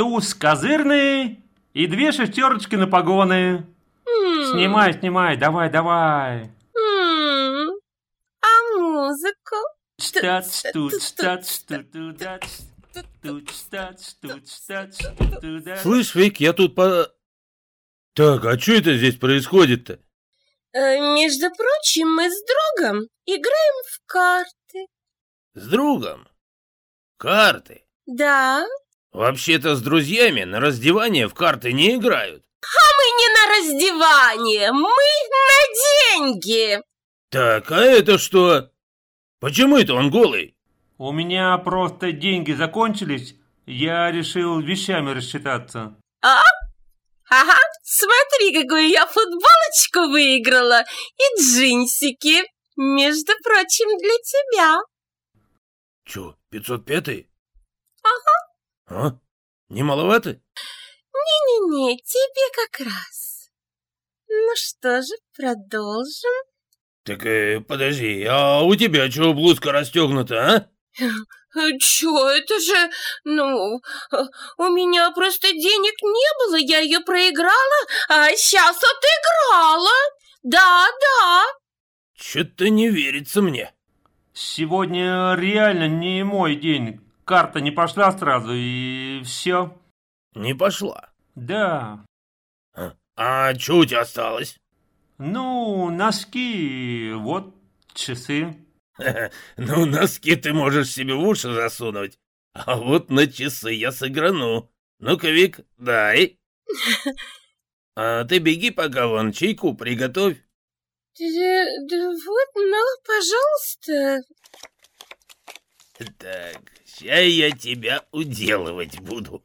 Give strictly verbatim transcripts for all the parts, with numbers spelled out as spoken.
туз козырный и две шестерочки на погоны. М. Снимай, снимай, давай, давай. М. А музыку? Штац, тут, штац, тут, туда, тут, штац, тут, штац, тут, туда. Слышь, Вик, я тут по... Так, а что это здесь происходит-то? Э, между прочим, мы с другом играем в карты. С другом? Карты? Да. Вообще-то с друзьями на раздевание в карты не играют. Мы не на раздевание, мы на деньги. Так, а это что? Почему это он голый? У меня просто деньги закончились, я решил вещами рассчитаться. А? Ага, смотри, какую я футболочку выиграла и джинсики, между прочим, для тебя. Чё, пятьсот пятый? Ага. А? Не маловато? Не-не-не, тебе как раз. Ну что же, продолжим. Так, э, подожди, а у тебя чё блузка расстёгнута, а? Чё, это же, ну, у меня просто денег не было, я ее проиграла, а сейчас отыграла. Да-да. Чё-то не верится мне. Сегодня реально не мой день. Карта не пошла сразу, и все. Не пошла. Да. А, а чё у тебя осталось? Ну, носки, вот часы. Ну, носки ты можешь себе в уши засунуть, а вот на часы я сыграну. Ну-ка, Вик, дай. А ты беги пока вон, чайку приготовь. Да, да вот, ну, пожалуйста. Так, ща я тебя уделывать буду.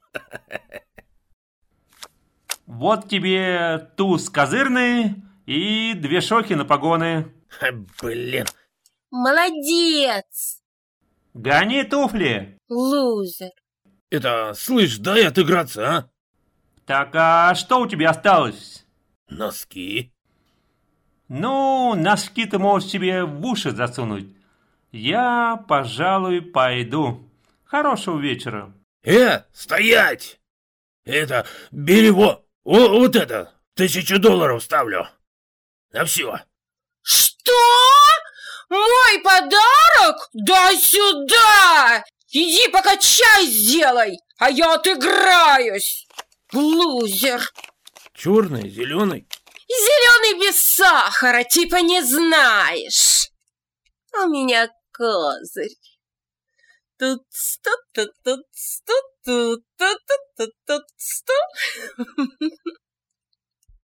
Вот тебе туз козырный и две шохи на погоны. Блин. Молодец. Гони туфли. Лузер. Это, слышь, дай отыграться, а? Так, а что у тебя осталось? Носки. Ну, носки ты можешь себе в уши засунуть. Я, пожалуй, пойду. Хорошего вечера. Э, стоять! Это, бери во, о, вот это, тысячу долларов ставлю. На все. Что? Мой подарок? Дай сюда! Иди пока чай сделай, а я отыграюсь. Лузер. Черный, зеленый. Зеленый без сахара, типа не знаешь. У меня козырь. Тут сто, тут тут сто, тут тут тут тут сто.